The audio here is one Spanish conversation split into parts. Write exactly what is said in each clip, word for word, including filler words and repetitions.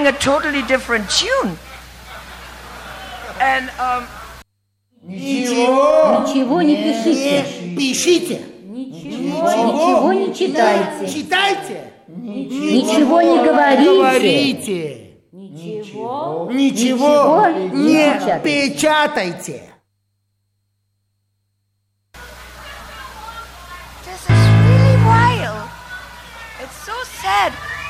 sing a totally different tune. And, um... Ничего, ничего не пишите. Пишите. Ничего, ничего не читайте. Читайте. Ничего не говорите. Ничего, ничего не печатайте. This is really wild. It's so sad.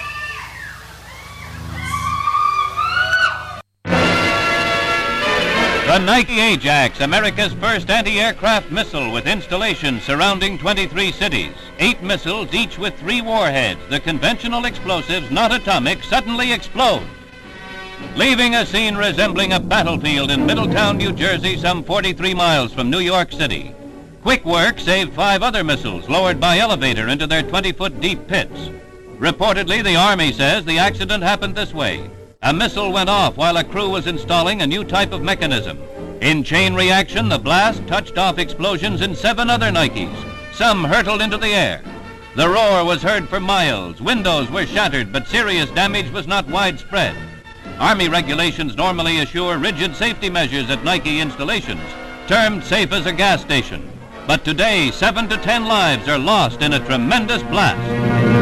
The Nike Ajax, America's first anti-aircraft missile with installations surrounding twenty-three cities. Eight missiles, each with three warheads. The conventional explosives, not atomic, suddenly explode, leaving a scene resembling a battlefield in Middletown, New Jersey, some forty-three miles from New York City. Quick work saved five other missiles lowered by elevator into their twenty-foot deep pits. Reportedly, the Army says the accident happened this way. A missile went off while a crew was installing a new type of mechanism. In chain reaction, the blast touched off explosions in seven other Nikes. Some hurtled into the air. The roar was heard for miles. Windows were shattered, but serious damage was not widespread. Army regulations normally assure rigid safety measures at Nike installations, termed safe as a gas station. But today, seven to ten lives are lost in a tremendous blast.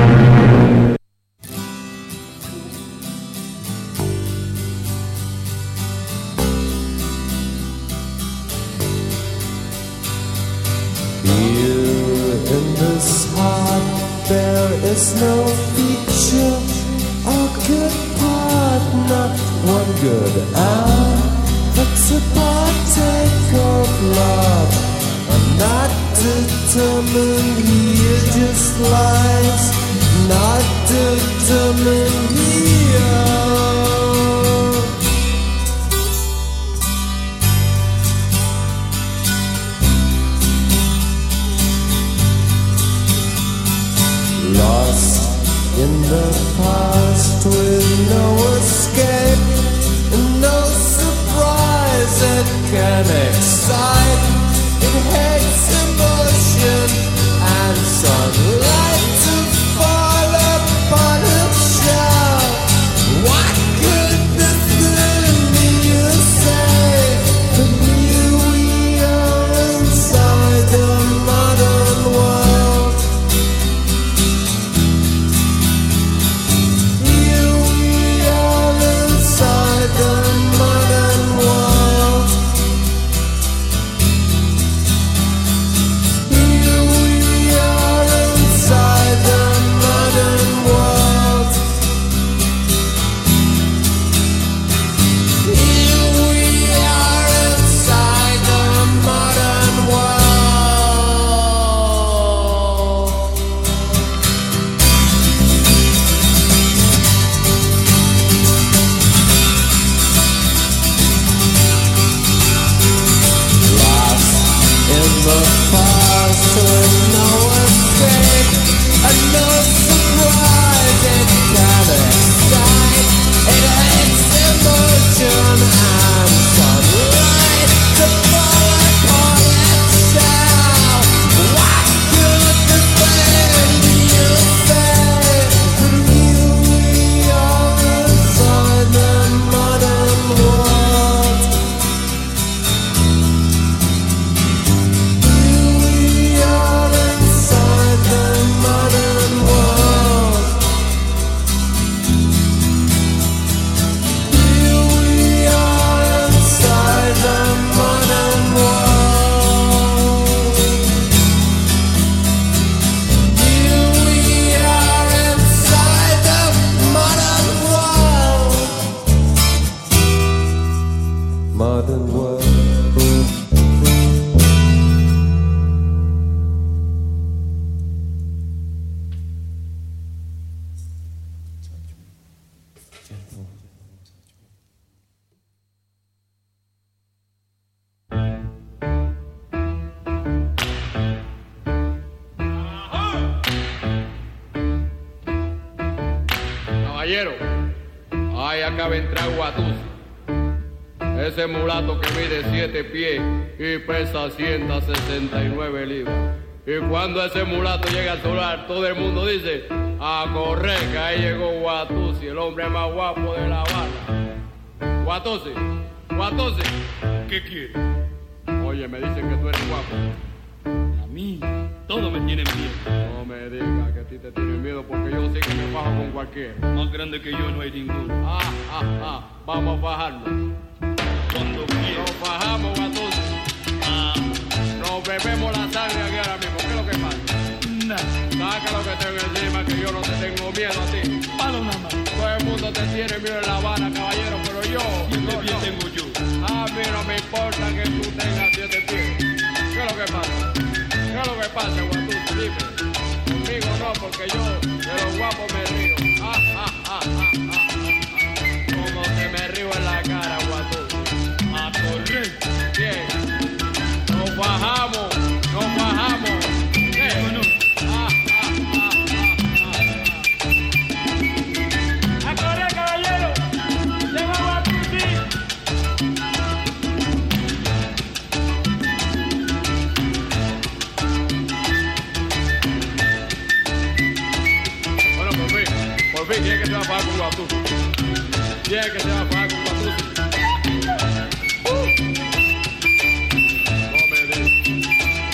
There is no feature or good part, not one good hour. It's a partake of love. I'm not determined, he just lies. Not determined here. Lost in the past with no escape and no surprise that can excite. It hates emotion and sunlight to fall upon its shell. What could this be you say? But here we are inside the modern world. Caballero, ahí acaba de entrar Guatusi, ese mulato que mide siete pies y pesa ciento sesenta y nueve libras. Y cuando ese mulato llega al solar, todo el mundo dice: A correr, que ahí llegó Watusi, el hombre más guapo de La Habana. Watusi, Watusi, ¿qué quieres? Oye, me dicen que tú eres guapo. A mí, todo me tiene miedo. No me digas que a ti te tienen miedo porque yo sí que me bajo con cualquiera. Más grande que yo no hay ninguno. Ah, ah, ah, vamos a bajarnos. Cuando quieras. Nos bajamos, Watusi. Ah, Nos bebemos la sangre aquí ahora mismo. ¿Qué es lo que pasa? nada. Saca lo que tengo encima, que yo no te tengo miedo a ti. Malo nada más. Todo el mundo te tiene miedo en La Habana, caballero, pero yo... Siete no, pies no. tengo yo. A mí no me importa que tú tengas siete pies. ¿Qué es lo que pasa? ¿Qué es lo que pasa, Watusi? Dime. Conmigo no, porque yo de los guapos me río. Ah, ah, ah, ah, ah, ah. Como te me río en la cara, Watusi. A correr. Bien. Nos bajamos, nos bajamos. ¿Qué? No, no. Ah, ah, ah, ah, ah. A correr, caballero. Llegamos a Tusi. Bueno, por fin, por fin, ¿quién es que se va a pagar con Watusi? ¿Quién es que se va a pagar con Watusi? No me digas.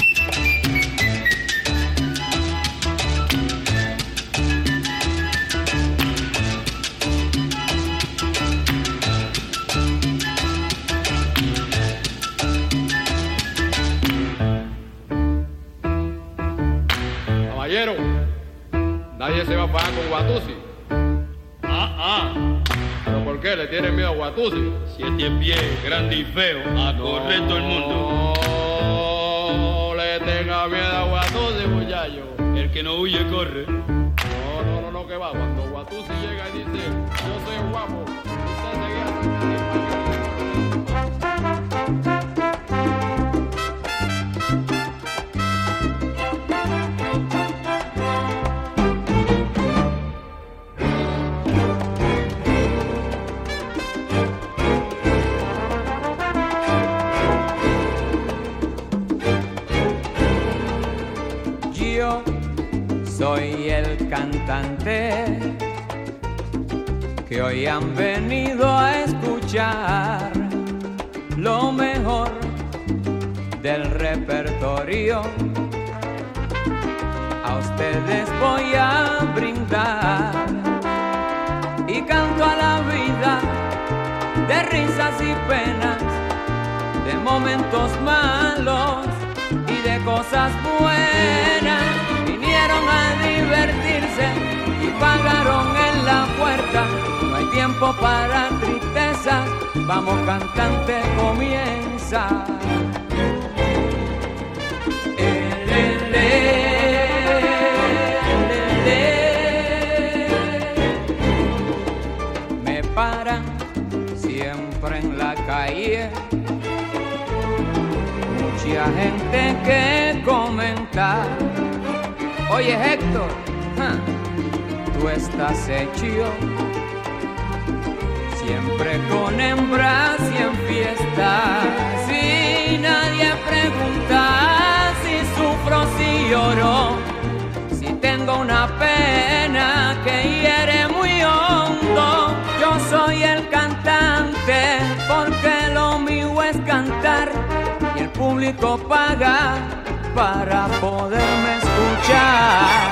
Caballero, nadie se va a pagar con Watusi. Ah, ah. ¿Pero por qué? ¿Le tienen miedo a Watusi? Siete pies, grande y feo. A correr todo el mundo. No le tenga miedo a Watusi, muchacho. El que no huye, corre. No, no, no, no, que va. Cuando Watusi llega y dice, yo soy el guapo, usted seguía. Yo soy el cantante que hoy han venido a escuchar lo mejor del repertorio. A ustedes voy a brindar y canto a la vida de risas y penas, de momentos malos y de cosas buenas. Vinieron a divertirse y pagaron en la puerta. No hay tiempo para tristeza, vamos cantante, comienza. Eh, le, le, le, le. Me paran siempre en la calle, mucha gente que comentar. Oye Héctor, ja, tú estás hecho siempre con hembras y en fiestas. Si nadie pregunta si sufro, si lloro, si tengo una pena que hiere muy hondo. Yo soy el cantante porque lo mío es cantar y el público paga para poderme escuchar.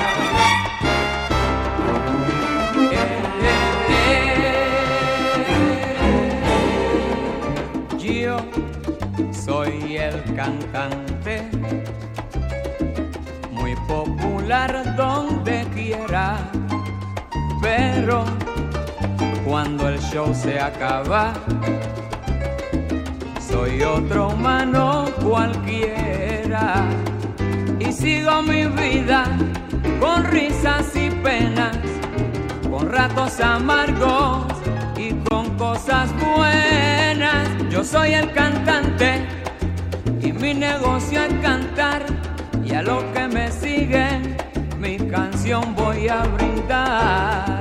Yo soy el cantante muy popular donde quiera, pero cuando el show se acaba soy otro humano cualquiera y sigo mi vida con risas y penas, con ratos amargos y con cosas buenas. Yo soy el cantante y mi negocio es cantar, y a los que me siguen mi canción voy a brindar.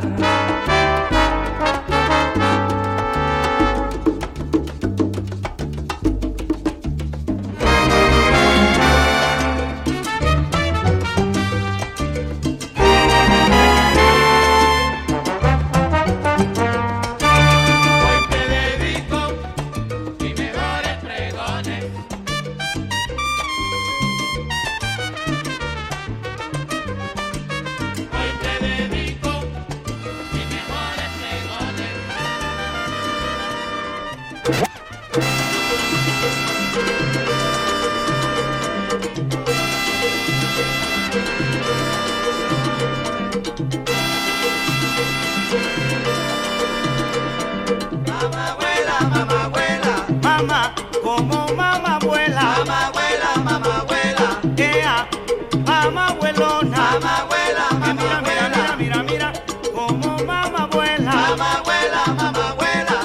como mamá abuela. Mamá abuela, mamá abuela. Ea, mamá abuelona. Mamá abuela, mamá mira, abuela. mira, mira, mira, mira, como mamá abuela. Mamá abuela, mamá abuela.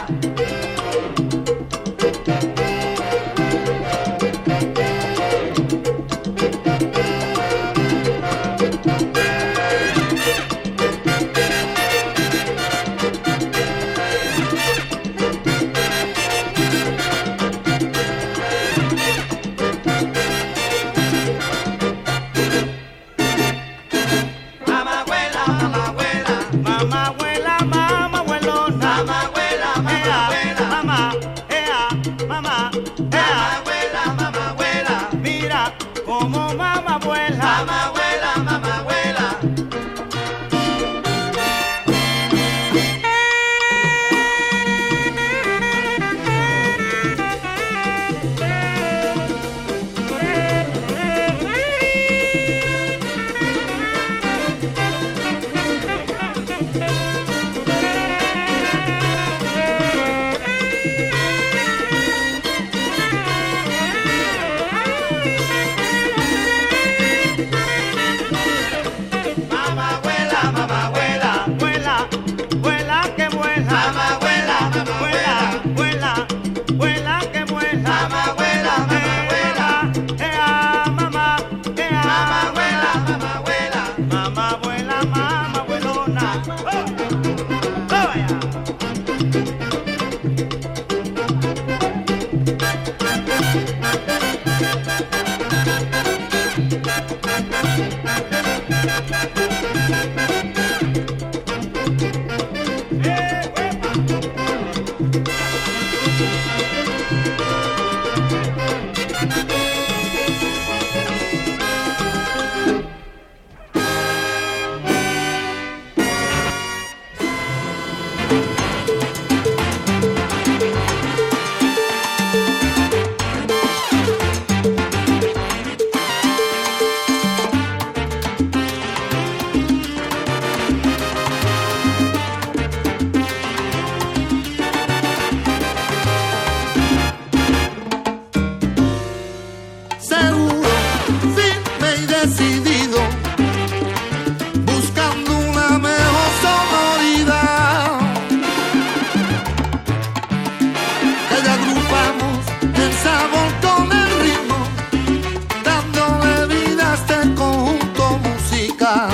Mamá abuela, mamá abuela. Mamá abuela, mamá abuelona. Mamá abuela, mamá Ea, abuela. mamá, ea, mamá, Mamá ea. abuela, mamá abuela. Mira, como mamá abuela. Mamá abuela, mamá abuela. Mamá abuela, mamá abuela. Vuela, vuela que vuela. Mamá abuela, mamá Vuela, abuela. vuela, vuela que vuela. Mamá abuela, mamá abuela. Ea, mamá, ea. Mamá abuela, mamá abuela. Mamá abuela, mamá abuelona. Oh, oh, vaya. Eh, huepa. Seguro, firme y decidido, buscando una mejor sonoridad. Que ya agrupamos el sabor con el ritmo, dándole vida a este conjunto musical.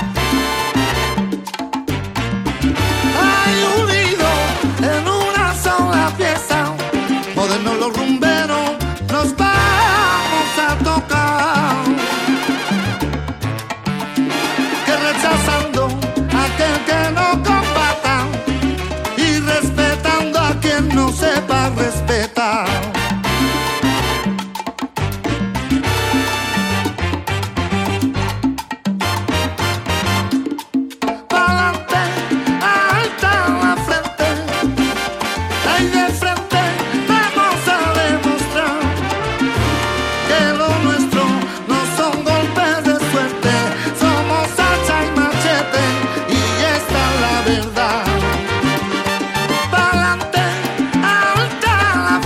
Hay unido en una sola pieza, modernos los rumberos, nos vamos a tocar. Que rechazando a aquel que no combata y respetando a quien no sepa respetar. Pa'lante, alta la frente, ahí de frente vamos a demostrar que lo nuestro no son golpes de suerte, somos hacha y machete y esta es la verdad. Pa'lante, alta la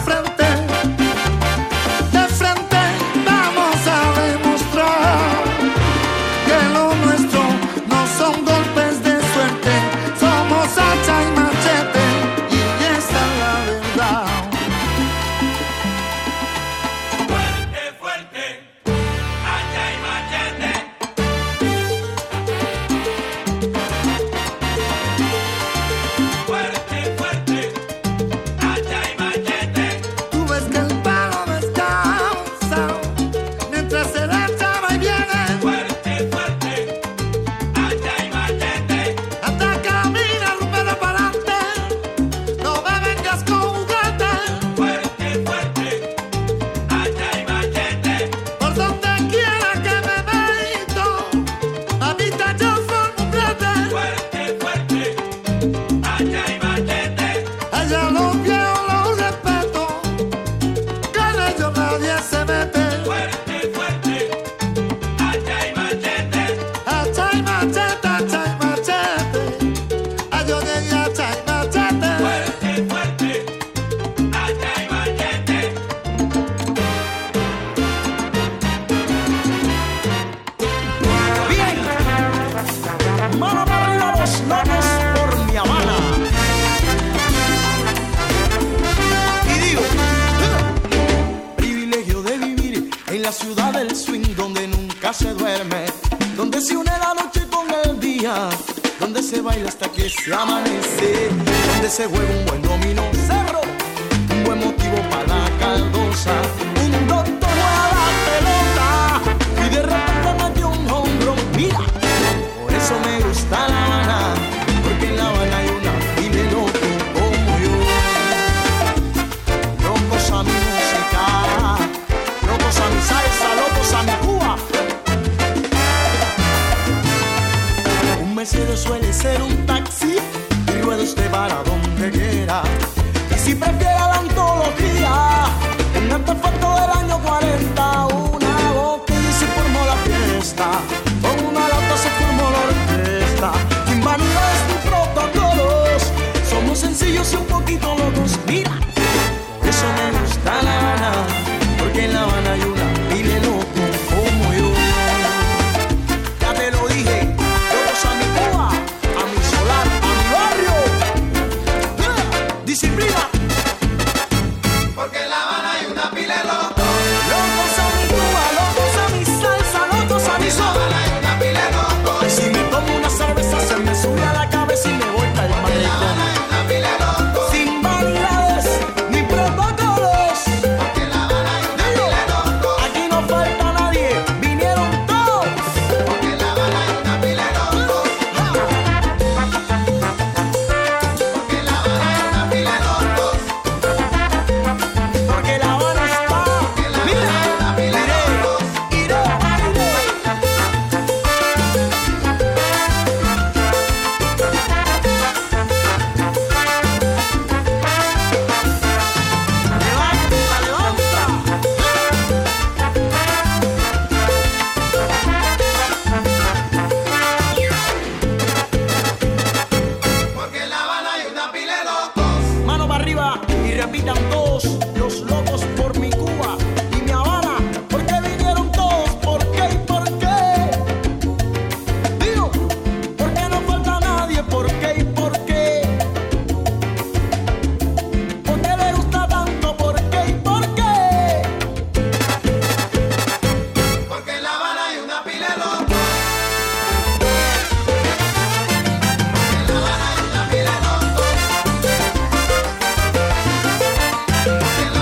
se baila hasta que se amanece, donde se juega un buen dominó, cerro, un buen motivo para la caldosa, un doctor juega la pelota y de repente metió un hombro, mira, por eso me gusta La Habana, porque en La Habana hay una pile loco como yo, locos a mi música, locos a mi salsa, locos a mi Cuba. Un Mercedes suele ser un taxi y rueda usted para donde quiera. Y si prefiere la antología, un artefacto del año cuarenta, una botella y se formó la fiesta, con una lata se formó la orquesta. Sin vanidades ni protocolos, somos sencillos y un poquito locos. Mira, por eso me gusta La Habana, porque en La Habana hay una pile loco como yo. Ya te lo dije, locos a mi Cuba, a mi solar, a mi barrio. Yeah. Disciplina. Porque en La Habana hay una pile loco. Locos a mi Cuba, locos a mi salsa, locos a mi sol. En La Habana hay una pile loco. Y si me tomo una cerveza se me sube a la cabeza y me voy para el mar. En La Habana hay una pile loco. Sin vanidades ni protocolos. Porque en La Habana hay una pile loco. Aquí no falta nadie, vinieron todos. Porque en La Habana hay una pile loco. Porque en La Habana hay una pile loco. Porque La Habana está, mira, iré, iré, iré. Levanta, levanta. Porque en La Habana hay una pile de locos. Mano para arriba y repitan todos los locos por mi Cuba y mi Habana. Porque vinieron todos, ¿por qué y por qué? Digo, porque no falta nadie, ¿por qué y por qué? ¿Por qué le gusta tanto? ¿Por qué y por qué? Porque en La Habana hay una pila de locos. En La Habana hay una pila de locos. Porque en La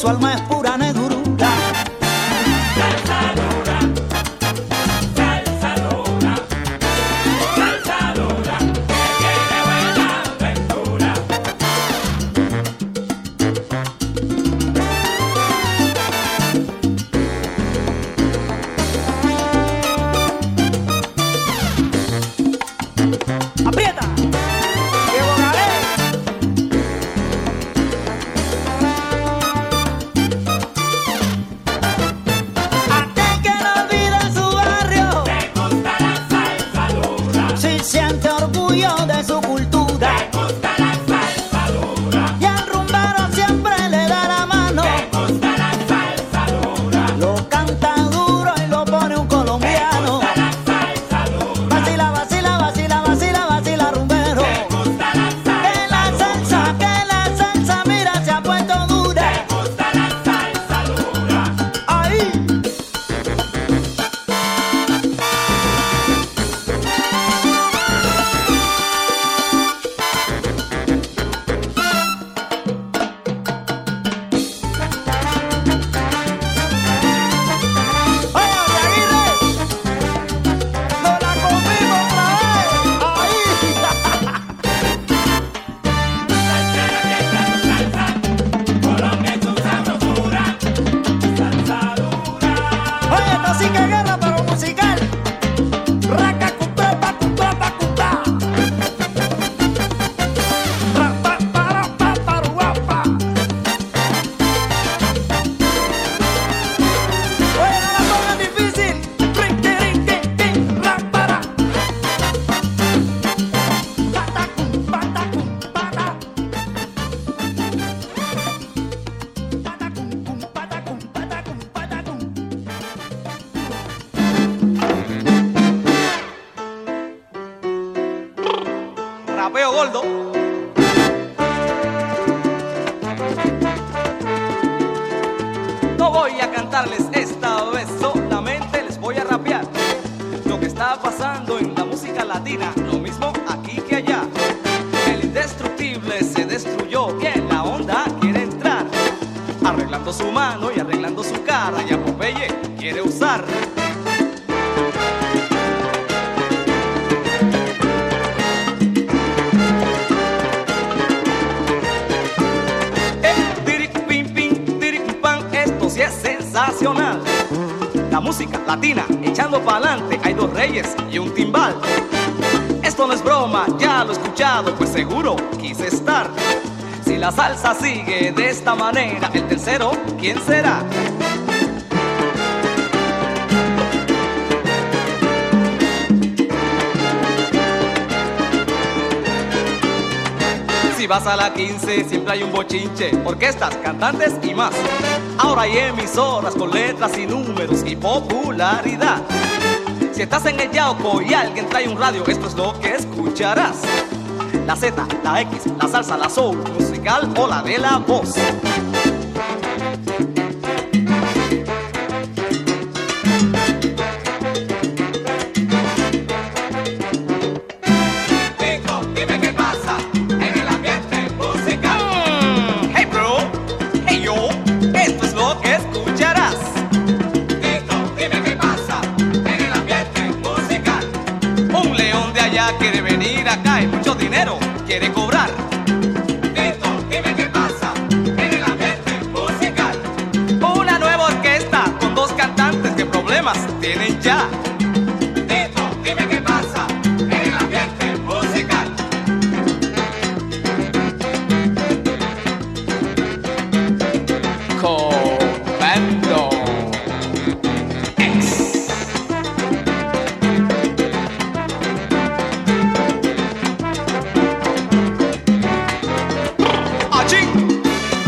su alma es pura nedurura. Salsa dura, salsa dura, salsa dura, que tiene buena aventura. ¡Aprieta! ¡Diego Galé! Aquel que no olvida su barrio, Me gusta la salsa dura, si siente orgullo de su cultura, me gusta la salsa dura, y al rumbero siempre le da la mano, me gusta la salsa dura, lo canta duro y lo pone un colombiano. la salsa dura, Vacila, vacila, vacila, vacila, vacila, rumbero. me gusta la Que la salsa, que la salsa, mira, se ha puesto dura. me gusta la salsa dura. Ahí. Oye, Aguirre, nos la comimos otra vez. Colombia es tu sabrosura, salsa dura. Ahí. Oye, esto sí que es guerra, pero musical. Raca, cutá, pa, cutá, pa, cutá. Ra, pa, para, pa, para, guapa. Oye, no la pongan difícil. Rin, ti, rin, ti, ti, ra, para. Patacum, patacum, pata. Patacum, cum, patacum, patacum, patacum. Rapeo gordo. No voy a cantarles esta vez, solamente les voy a rapear lo que está pasando en la música latina, lo mismo aquí que allá. El indestructible se destruyó, que en la onda quiere entrar, arreglando su mano y arreglando su cara, y a Popeye quiere usar. Eh, diric, pim, pim, diric, pam, esto sí es sensacional. La música latina echando pa'lante, hay dos reyes y un timbal. Esto no es broma, ya lo he escuchado, pues seguro quise estar. Si la salsa sigue de esta manera, el tercero, ¿quién será? Si vas a la quince, siempre hay un bochinche, orquestas, cantantes y más. Ahora hay emisoras con letras y números y popularidad. Si estás en el Yauco y alguien trae un radio, esto es lo que escucharás. La Z, la X, la salsa, la soul, musical o la de la voz. Tico, dime qué pasa en el ambiente musical. Mm, hey bro, hey yo, esto es lo que escucharás. Tico, dime qué pasa en el ambiente musical. Un león de allá quiere venir acá y mucho dinero quiere cobrar. Tico, dime qué pasa en el ambiente musical. Una nueva orquesta con dos cantantes, ¿qué problemas tienen ya? Tico, dime qué pasa en el ambiente musical. Comando X. ¡Achín!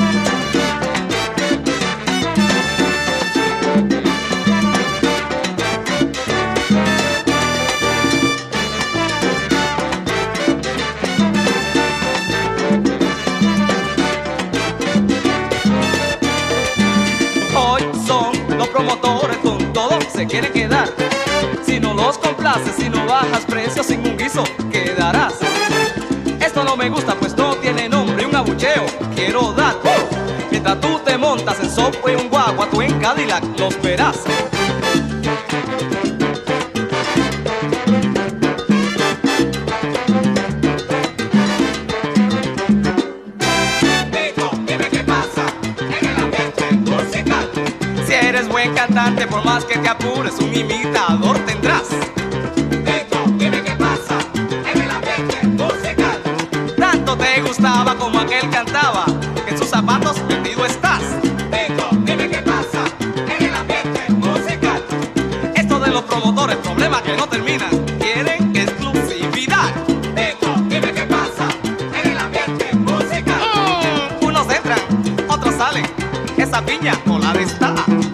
Hoy son los promotores con todo, se quieren quedar. Si no los complaces, si no bajas precios, sin un guiso quedarás. Esto no me gusta, pues no tiene nombre, un abucheo quiero dar. Mientras tú te montas montas en Subway, un guagua, tú en Cadillac, los verás. Cantante, por más que te apures, un imitador tendrás. Tito, dime qué pasa en el ambiente musical. Tanto te gustaba como aquel cantaba, que en sus zapatos metido estás. Tito, dime qué pasa en el ambiente musical. Esto de los promotores, problemas que no terminan, quieren exclusividad. Tito, dime qué pasa en el ambiente musical. Mm, unos entran, otros salen, esa piña colada está.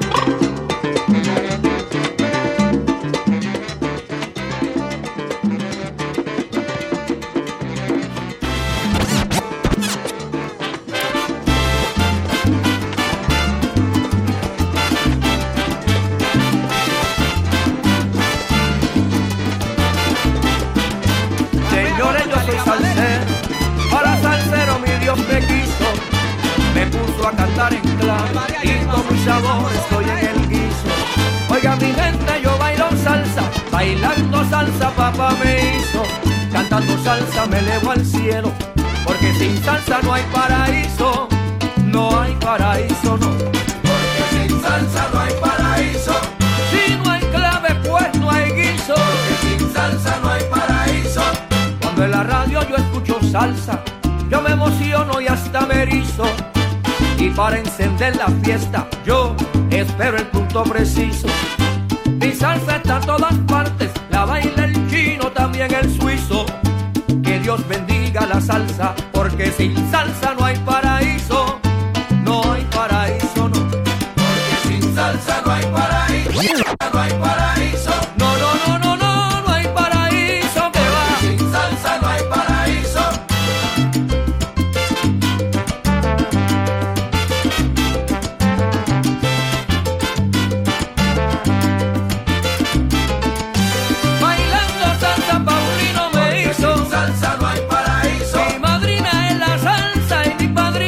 A cantar en clave y con mi sabor estoy en el guiso. Oiga mi gente, yo bailo salsa, bailando salsa papá me hizo. Cantando salsa me elevo al cielo, porque sin salsa no hay paraíso. No hay paraíso, no. Porque sin salsa no hay paraíso. Si no hay clave pues no hay guiso. Porque sin salsa no hay paraíso. Cuando en la radio yo escucho salsa, yo me emociono y hasta me erizo. Y para encender la fiesta yo espero el punto preciso. Mi salsa está en todas partes, la baila el chino, también el suizo. Que Dios bendiga la salsa, porque sin salsa no hay paraíso. No hay paraíso, no. Porque sin salsa no hay paraíso. No hay paraíso. No, no, no, no, no, no hay paraíso que va. Sin salsa no hay paraíso. Salsa no hay paraíso. Mi madrina es la salsa y mi padre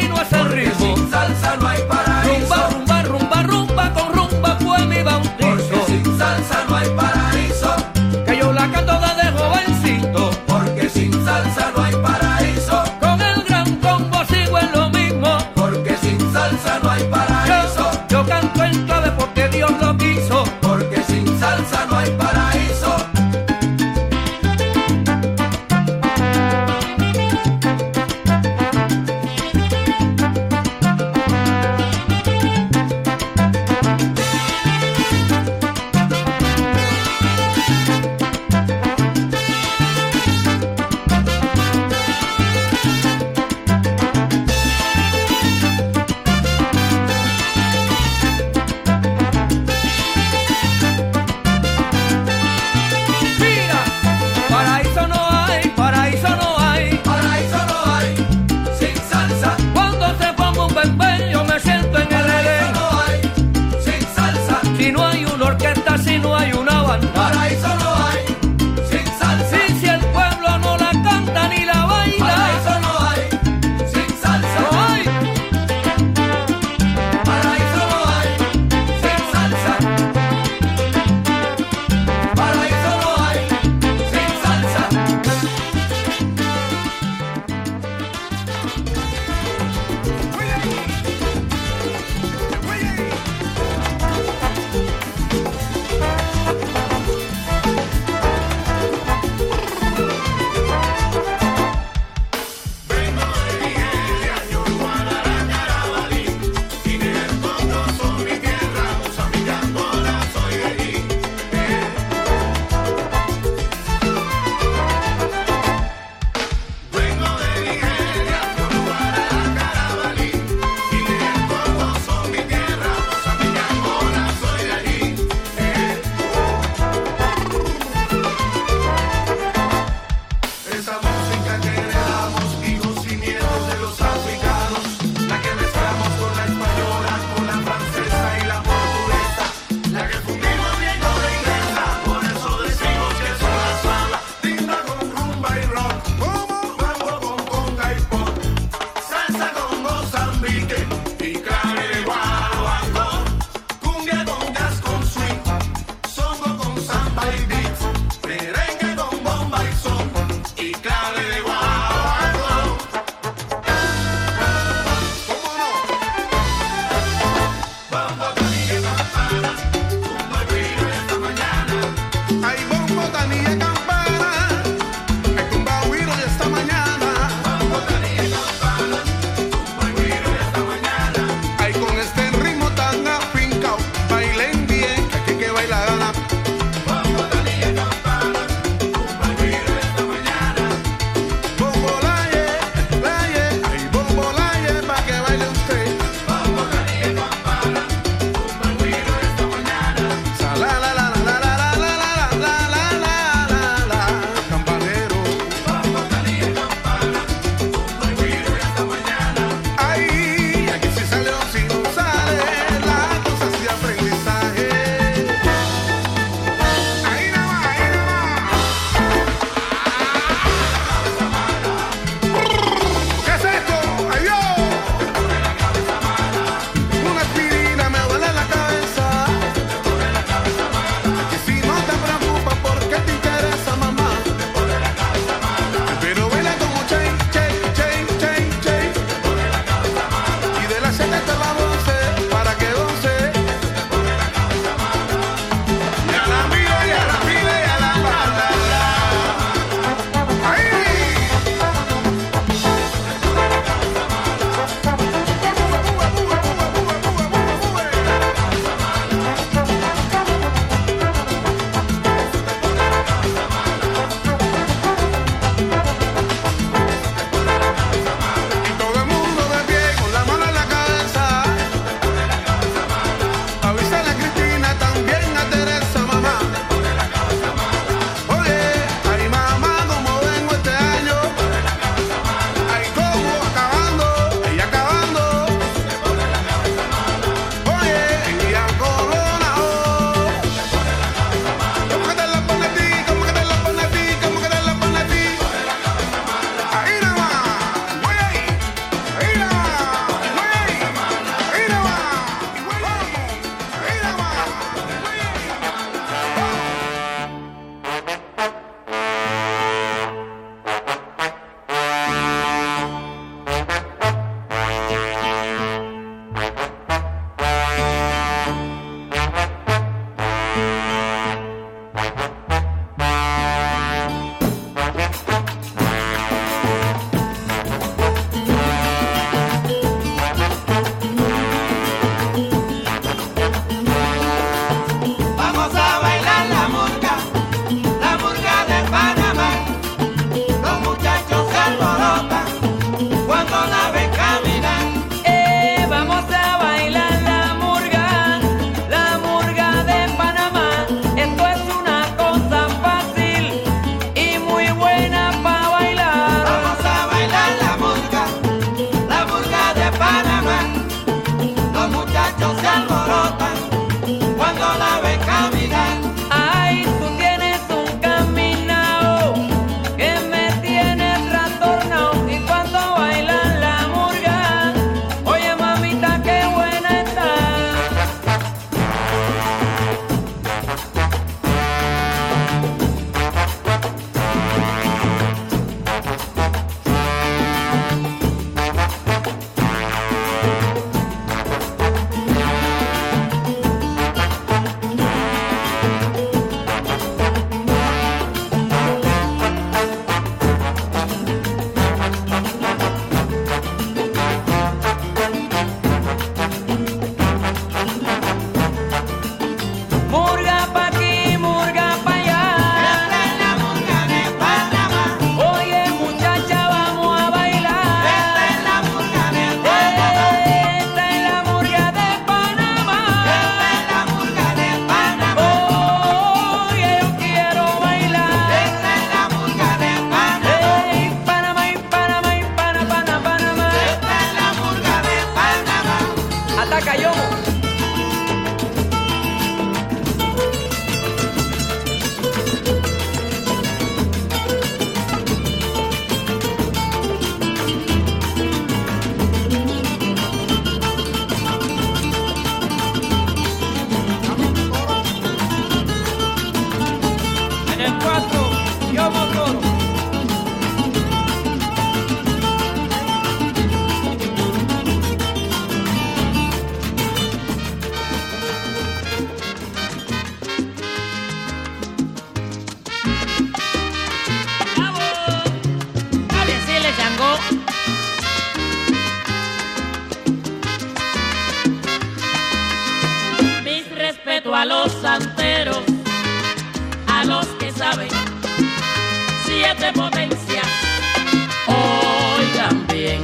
siete potencias. Oigan bien,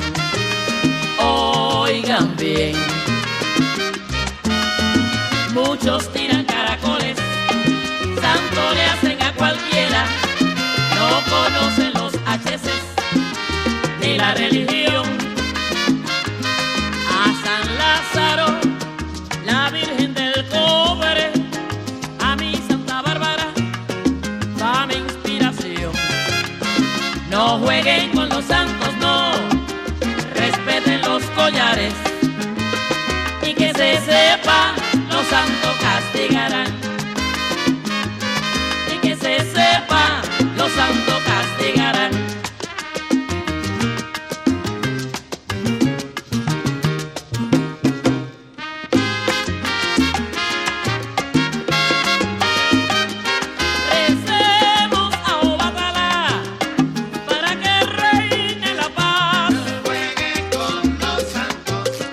oigan bien. Muchos tiran caracoles, santo le hacen a cualquiera. No conocen los hacheses ni la religión. A San Lázaro, la Virgen del Cobre, a mi Santa Bárbara, dame inspiración. No jueguen con los santos, no, respeten los collares. Y que se sepa, los santos castigarán. Y que se sepa, los santos castigarán. Recemos a Obatalá para que reine la paz. No jueguen con los santos.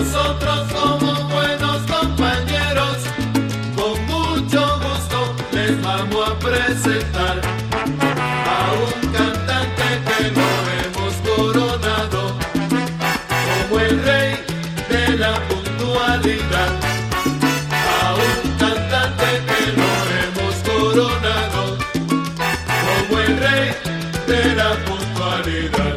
nosotros como buenos compañeros, con mucho gusto les vamos a presentar a un cantante que no hemos coronado como el rey de la puntualidad. A un cantante que no hemos coronado como el rey de la puntualidad.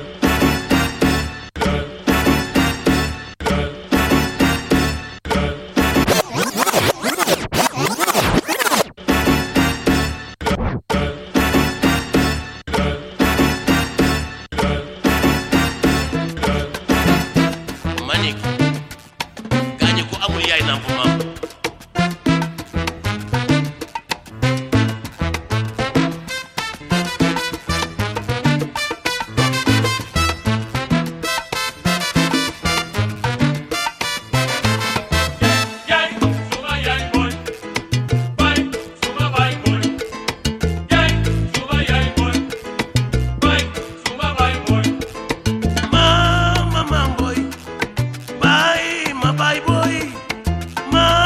Ma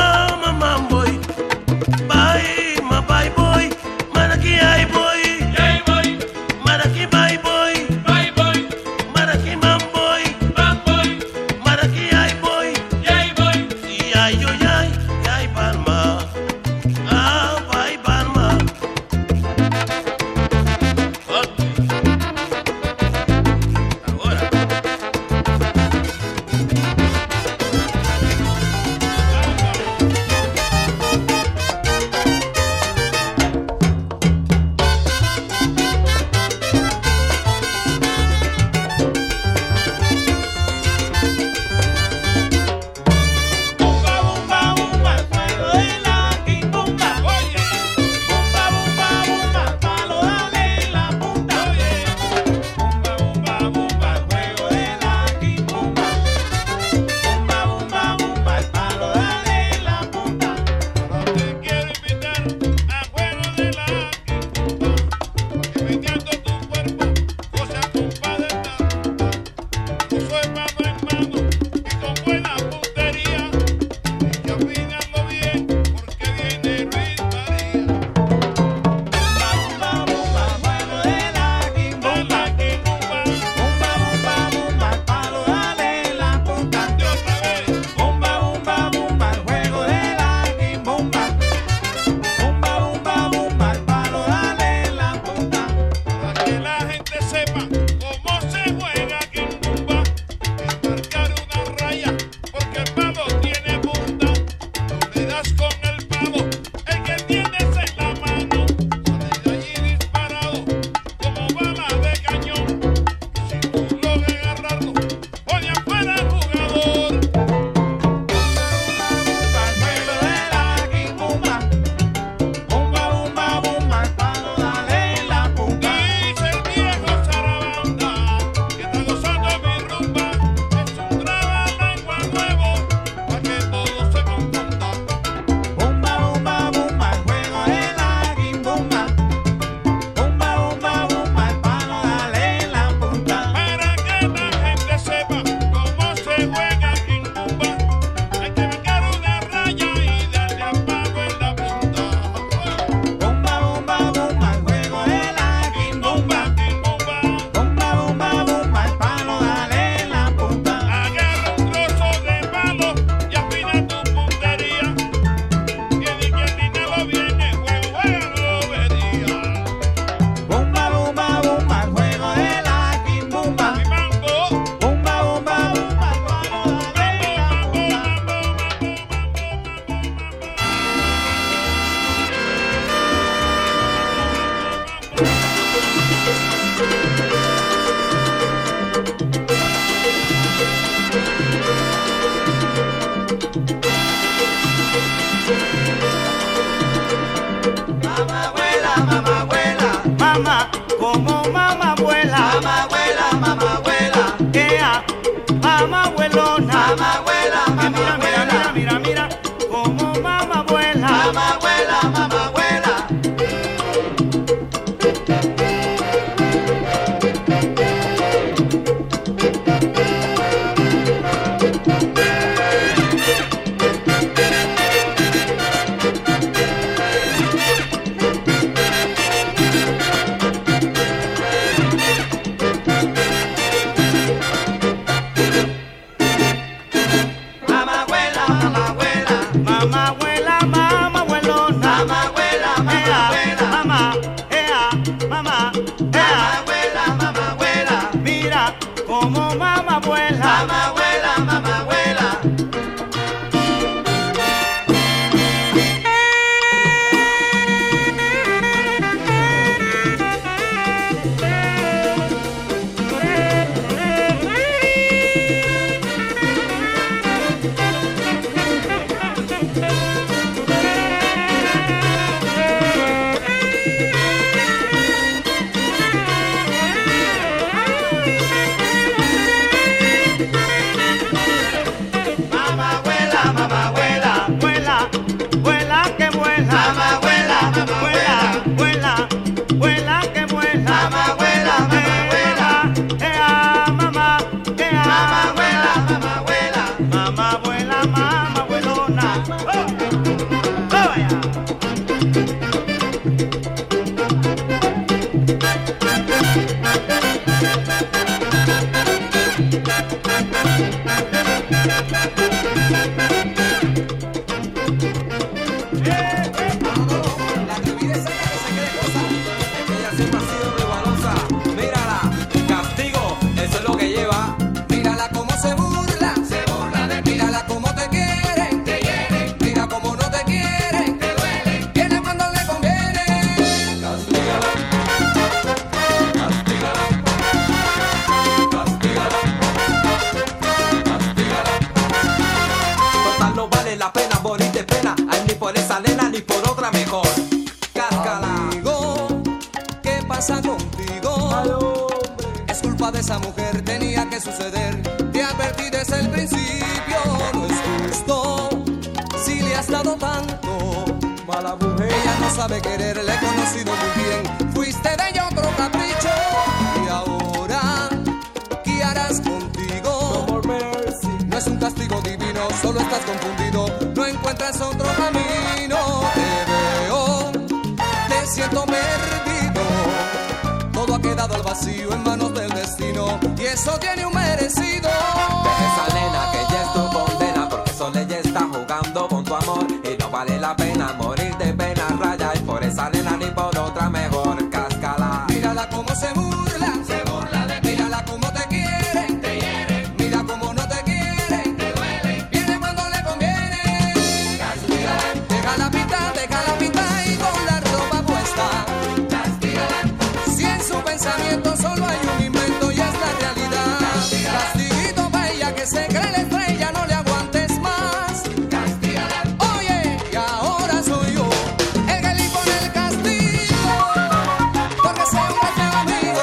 y por otra mejor. Cáscala. Amigo, ¿qué pasa contigo? Es culpa de esa mujer, tenía que suceder. Te advertí desde el principio, no es justo. Si le has dado tanto, mala mujer. Ella no sabe querer, le he conocido muy bien. Fuiste de ella otro capricho. Y ahora, ¿qué harás contigo? No, no es un castigo divino, solo estás confundido. No encuentras otro camino. Te veo, te siento perdido. Todo ha quedado al vacío en manos del destino. Y eso tiene un merecido. Deja esa nena que ya es tu condena, porque solo ella está jugando con tu amor. Y no vale la pena morir de pena, raya. Y por esa nena ni por otra mejor. Cáscala. Mírala cómo se burla, se burla de ti. Mírala cómo te quiere, te hiere. Mira cómo no te quiere, te duele. Viene cuando le conviene. Castígala. Déjala pintar, déjala pintar y con la ropa puesta. Castígala. Si en su pensamiento solo hay un invento y es la realidad. Castiguito para ella que se cree la estrella, no le aguantes más. Castígala. Oye, y ahora soy yo el que le pone el castigo, porque ese hombre es mi amigo.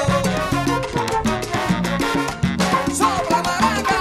Sopla maraca.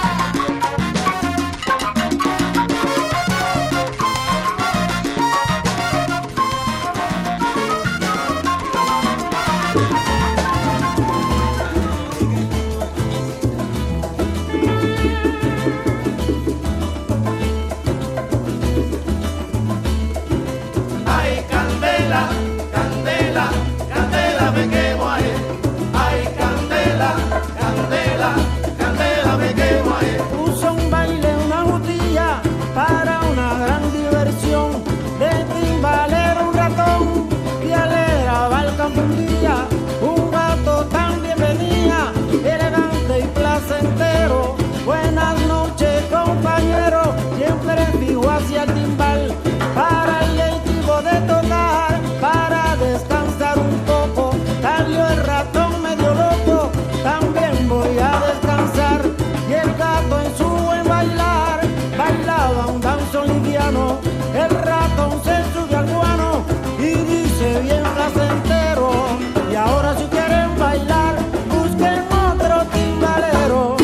Ay, candela, candela, candela me quemo ahí. Ay, candela, candela, candela me quemo ahí. Puso un baile, una jutilla para una gran diversión. De timbalero un ratón que alegraba el campo un día. Un gato también venía, elegante y placentero. Buenas noches, compañero, siempre fijo hacia el timbal. Para el tipo de tocar, para descansar un poco. Salió el ratón medio loco, también voy a descansar. Y el gato en su buen bailar, bailaba un danzón liviano. El ratón se subió al guano y dice bien placentero. Y ahora si quieren bailar, busquen otro timbalero.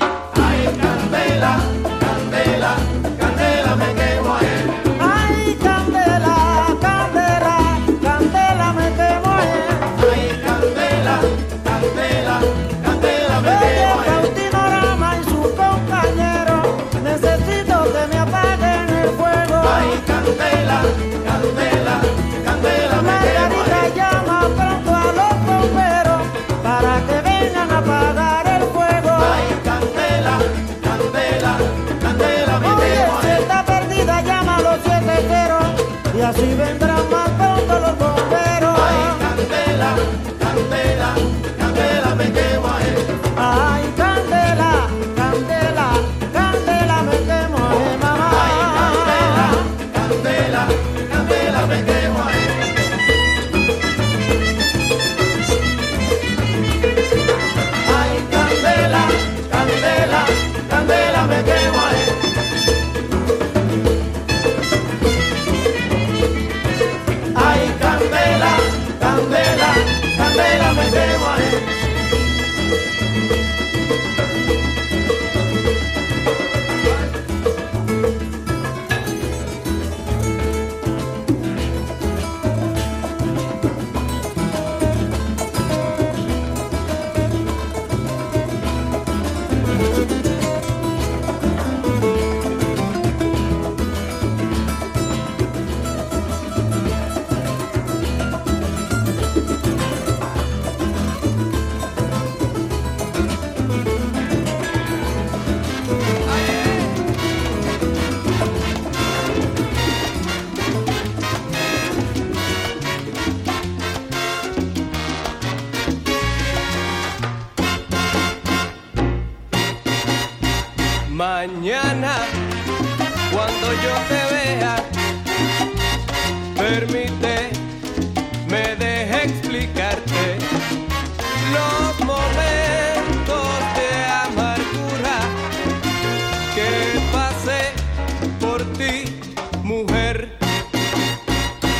Ay, candela, candela, candela me quemo ahí. Ay, candela, candela, candela me quemo ahí. Ay, candela, candela, candela me Oye, quemo ahí. Faustínorama y su compañero, necesito que me apaguen el fuego. Ay, candela, candela, candela me quemo Margarita ahí. llama pronto a los bomberos para que vengan a apagar el fuego. Ay, candela, candela, candela me Oye, quemo si ahí. está perdida llama a los siete cero y así vendrán más pronto los bomberos. Ay, candela, candela, candela me quemo ahí. Ay, candela, candela, candela me quemo ahí, mamá. Candela, candela me quemo ahí. Ay, candela, candela, candela me quemo ahí. Ay, candela, candela, candela me quemo ahí. Mañana, cuando yo te vea, permite, me deje explicarte los momentos de amargura que pasé por ti, mujer.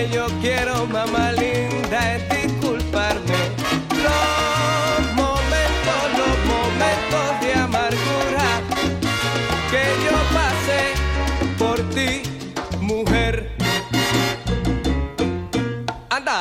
que yo quiero, mamá linda, es disculparme. Los momentos, los momentos de amargura que yo pasé por ti, mujer. Anda.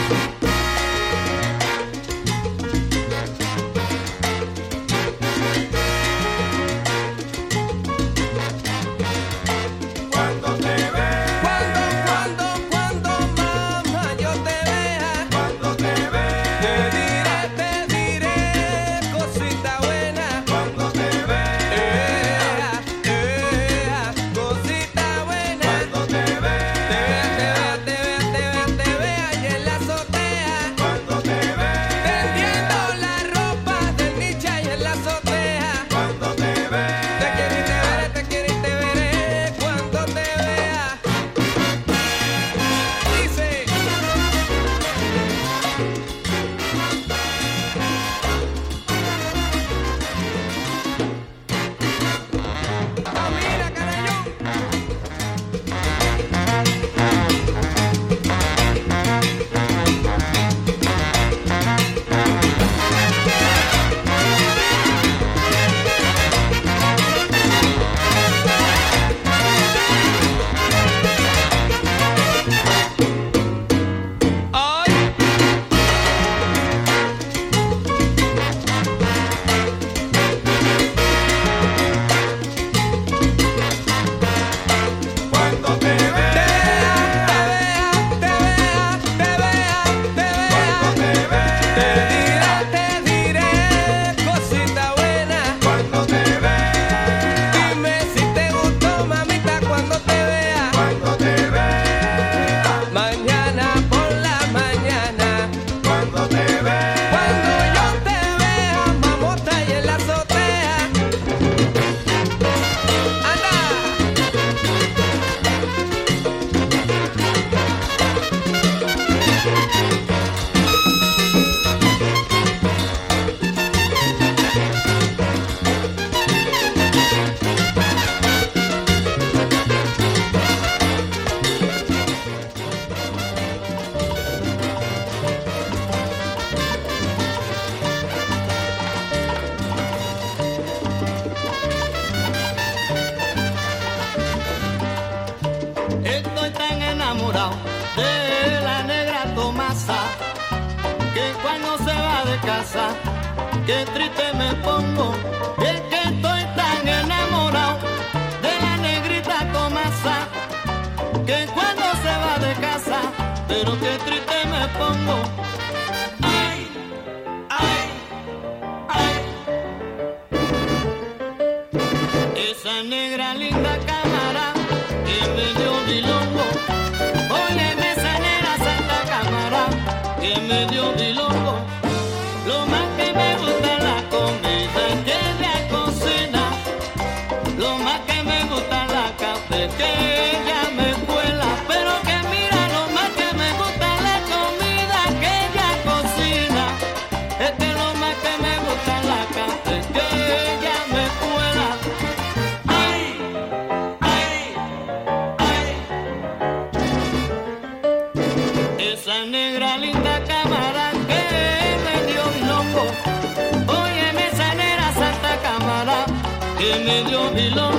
de la negra Tomasa, que cuando se va de casa, qué triste me pongo, es que estoy tan enamorado de la negrita Tomasa, que cuando se va de casa, pero qué triste me pongo. Ay, ay, ay, esa negra linda cámara que me dio bilongo. Óyeme esa negra santa cámara que me dio bilongo. Lo más que me gusta es la comida que ella cocina. Lo más que me gusta es la café que ella me cuela. Pero que mira, lo más que me gusta es la comida que ella cocina. Es que lo más que me gusta es la café que ella me cuela. Ay, ay, ay, esa negra linda cámara que me dio bilongo. Óyeme esa negra santa cámara que me dio bilongo.